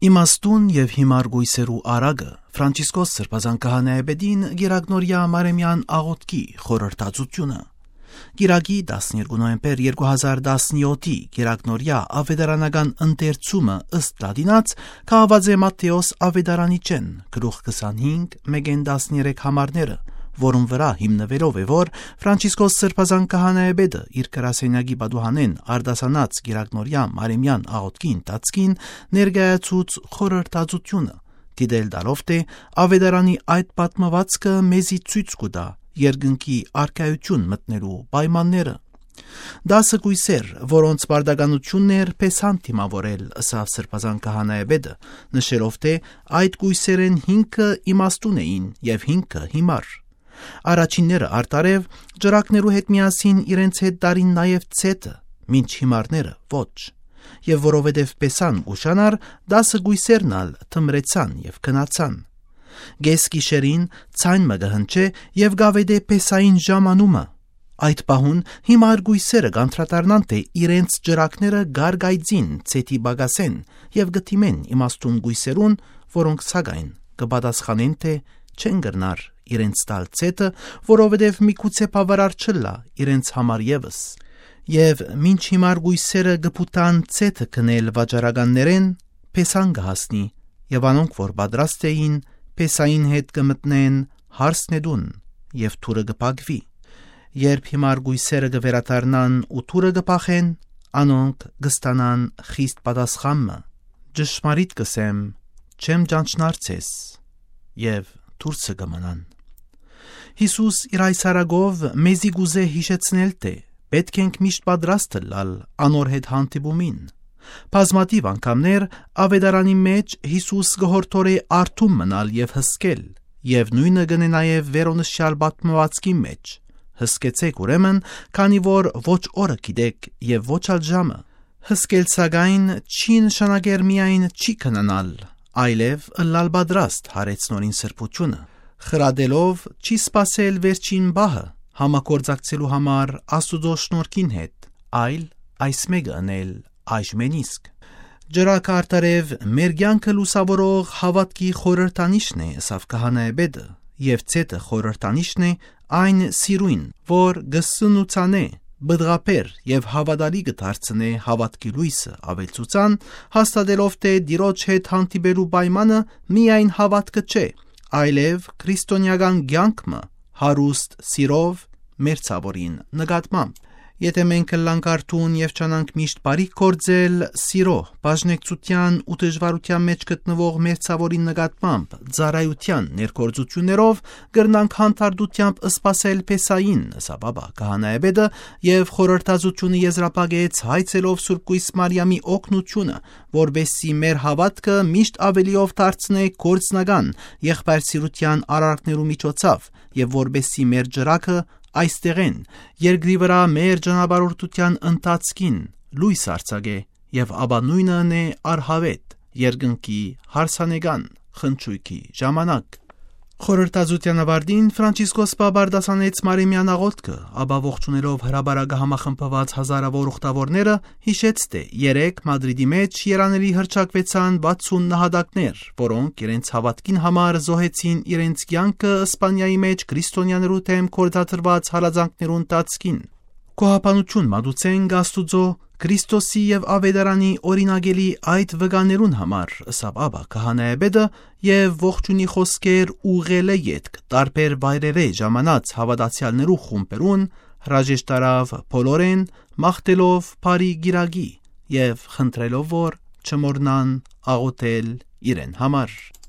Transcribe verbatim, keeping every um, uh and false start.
Իմաստուն եւ հիմար գույսերու արագը Ֆրանցիսկոս Սրբազան քահանայապետին Գիրագնորիա Մարեմյան աղոթքի խորհրդածությունը Գիրագի տասներկու նոյեմբեր երկու հազար տասնյոթի Գիրագնորիա ավետարանական ընթերցումը ըստ լատինաց քաղաված է Մատթեոս ավետարանիչեն գլուխ քսանհինգ մեկեն տասներեք համարները որում վրա հիմնվելով է որ Ֆրանցիսկոս Սրբազան քահանայապետը իր գրասենյակի պատուհանեն արդասանած Գիրագնորիա Մարեմյան աղոթքի ընթացքին ներկայացուց խորհրդածությունը դիտել դալով թե ավետարանի այդ պատմվածքը մեզի ցույց կտա երկնքի արքայություն մտնելու պայմանները դասը գույսեր որոնց բարդականությունն էր փեսան թիմավորել ըսավ Սրբազան քահանայապետը նշելով թե այդ գույսերեն հինգը իմաստուն էին եւ հինգը հիմար Առաջինները արտարև ջրակներու հետ միասին իրենց հետ դարին նաև ցետը, մինչ հիմարները ոչ, եւ որովհետեւ պեսան ուշանար, դասը գույսերն ալ թմրեցան եւ քնացան։ Գես գիշերին ցայն մը գհնչե եւ գավեդե պեսային ժամանումը։ Այդ պահուն հիմար գույսերը կանտրատարնան թե իրենց ջրակները գարգայձին ցետի բագասեն եւ գտիմեն իմաստուն գույսերուն, որոնք սակայն կպատասխանեն թե չեն գրնար իրենց տալ ցետը, որովհետև միգուցե բավարար չլա իրենց համար եւս։ Եվ մինչ հիմար գույսերը գպուտան ցետը կնել վաճառականներեն, փեսան կհասնի, եւ անոնք որ պատրաստ էին, փեսային հետ կմտնեն հարսնեդուն, եւ թուրը կփակվի։ Երբ հիմար գույսերը կվերադառնան ու թուրը կփախեն, անոնք կստանան խիստ պատասխանը։ Ճշմարիտ կսեմ, չեմ ճանչնար ցես, եւ դուրսը կմնան։ Հիսուս իր այս արագով մեզի գուզե հիշեցնել թե պետք ենք միշտ պատրաստ լալ անոր հետ հանդիպումին։ Բազմաթիվ անգամներ ավետարանի մեջ Հիսուս գհորթորե արթուն մնալ եւ հսկել, եւ նույնը գնե նաեւ վերոնշյալ պատմվածքի մեջ։ Հսկեցեք ուրեմն, քանի որ ոչ օրը գիտեք եւ ոչ ալ ժամը։ Հսկել սակայն չի նշանակեր միայն չի քնանալ, այլև լալ պատրաստ հարեցնորին սրբությունը։ Խրադելով չի սпасել վերջին բահը համակորձակցելու համար Աստուծո շնորհքին հետ, այլ այս մեկը անել այժմեն իսկ։ Ջրակը արտարև մեր կյանքը լուսավորող հավատքի խորհրդանիշն է ըսավ քահանայապետը, եւ ցետը խորհրդանիշն է այն սիրույն, որ գսնուցանե բդղապեր եւ հավատալի կդարձնե հավատքի լույսը ավելցուցան, հաստատելով թե Տիրոջ հետ հանդիպելու պայմանը միայն հավատքը չէ, այլև քրիստոնեական կյանքը հարուստ սիրով մերձավորին նկատմամբ։ Եթե մենք լանք արթուն եւ չանանք միշտ բարիք կործել սիրո, բաժնեկցության ու դժվարության մեջ գտնվող մերձավորին նկատմամբ ծառայության ներկործություններով կրնանք հանդարտությամբ սпасել փեսային, սաբաբա քահանայապետը եւ խորհրդածությունը եզրափակեց հայցելով Սուրբ Կույս Մարիամի օգնությունը, որբեսի մեր հավատքը միշտ ավելիով դարձնե գործնական եղբայրսիրության արարքներու միջոցով եւ որբեսի մեր ջրակը այստեղեն երկրի վրա մեր ճանապարհորդության ընթացքին լույս արձակե եւ ապա նույնը է արհավետ երկնքի հարսանեկան խնչույքի ժամանակ։ Խորհրդածության ավարտին Ֆրանցիսկոս Պապարդասանեց Մարեմյան աղոթքը, ապա ողջունելով հրաբարակը համախմբված հազարավոր ուխտավորները հիշեց թե երեք Մադրիդի մեջ երանելի հրճակվեցան վաթսուն նահատակներ, որոնք իրենց հավատքին համար զոհեցին իրենց կյանքը Իսպանիայի մեջ քրիստոնյաներու թեմ կորցածրված հալածանքներու ընթացքին։ Կոհապանություն մատուցենք Աստուծո Քրիստոսի եւ ավետարանի օրինագելի այդ վկաներուն համար, ըսավ Աբա քահանայապետը եւ ողջունի խոսքեր ուղղել է յետք տարբեր վայրերե ժամանած հավատացյալներու խումբերուն, հրաժեշտարավ բոլորեն մաղթելով բարի գիրագի եւ խնդրելով որ չմոռնան աղոթել իրեն համար։